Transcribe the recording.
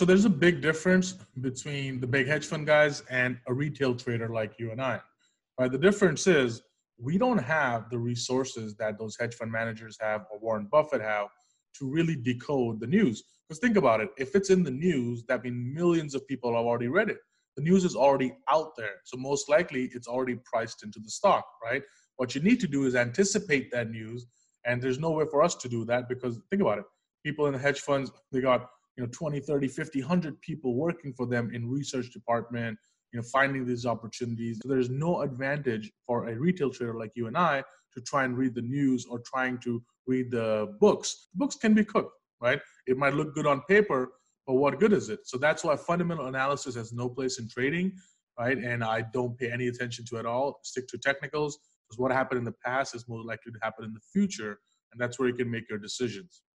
So there's a big difference between the big hedge fund guys and a retail trader like you and I. Right? The difference is we don't have the resources that those hedge fund managers have or Warren Buffett have to really decode the news. Because think about it, if it's in the news, that means millions of people have already read it. The news is already out there. So most likely it's already priced into the stock, right? What you need to do is anticipate that news. And there's no way for us to do that because think about it. People in the hedge funds, they got 20, 30, 50, 100 people working for them in research department, finding these opportunities. So there's no advantage for a retail trader like you and I to try and read the news or trying to read the books. The books can be cooked, right? It might look good on paper, but what good is it? So that's why fundamental analysis has no place in trading, right? And I don't pay any attention to it at all. Stick to technicals because what happened in the past is more likely to happen in the future. And that's where you can make your decisions.